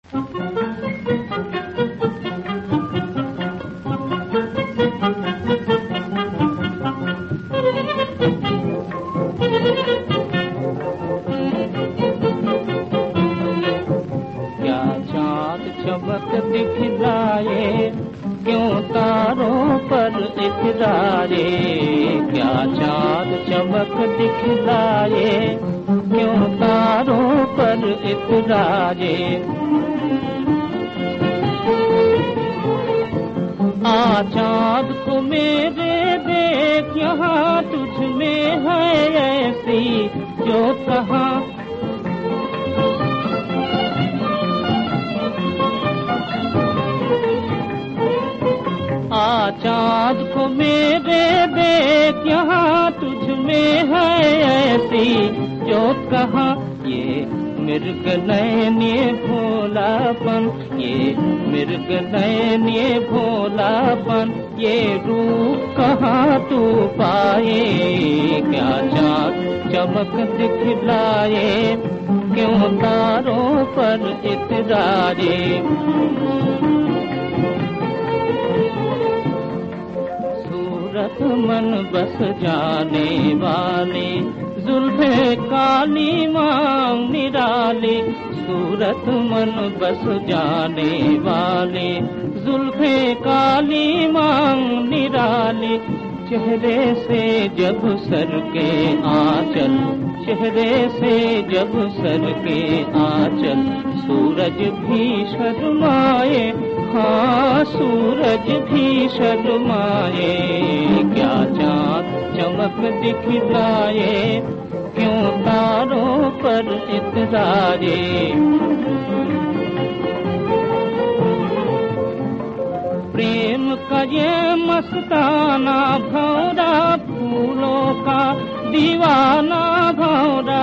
क्या चाँद चमक दिखलाए, क्यों तारों पर इतरारे। क्या चाँद चमक दिखलाए, क्यों तारों पर इतरारे। आ चाँद को मेरे देख, यहाँ तुझ में है ऐसी जो कहाँ। आ चाँद को मेरे देख, यहाँ तुझ में है ऐसी जो कहाँ। ये मृग नयनीय भोलापन, ये मृग नयनीय भोलापन, ये रूप कहाँ तू पाए। क्या चाँद चमक दिखलाए, क्यों तारों पर इतरारे। सूरत मन बस जाने वाले, जुल्फे काली मांग निराले। सूरत मन बस जाने वाले, जुल्फे काली मांग निराले। चेहरे से जब सर के आंचल, चेहरे से जब सर के आंचल, सूरज भी शर्माए, हाँ सूरज भी शर्माए। क्या चाँद चमक दिखलाए, क्यों तारों पर इतरारे। प्रेम का ये मस्ताना भौरा, फूलों का दीवाना भौरा।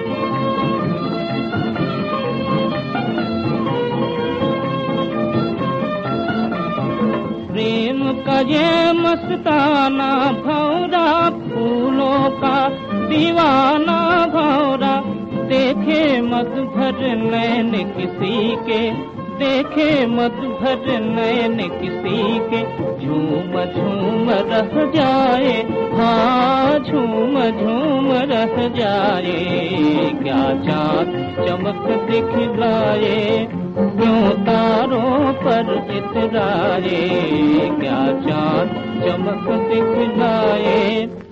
प्रेम का ये मस्ताना भौरा, फूलों का दीवाना भौरा। देखे मत भर नैन किसी के, देखे मत भर नैन किसी के, झूम झूम रह जाए, हाँ झूम झूम रह जाए। क्या चाँद चमक दिखलाए, क्यों तारों पर इतरारे। क्या चाँद चमक दिखलाए,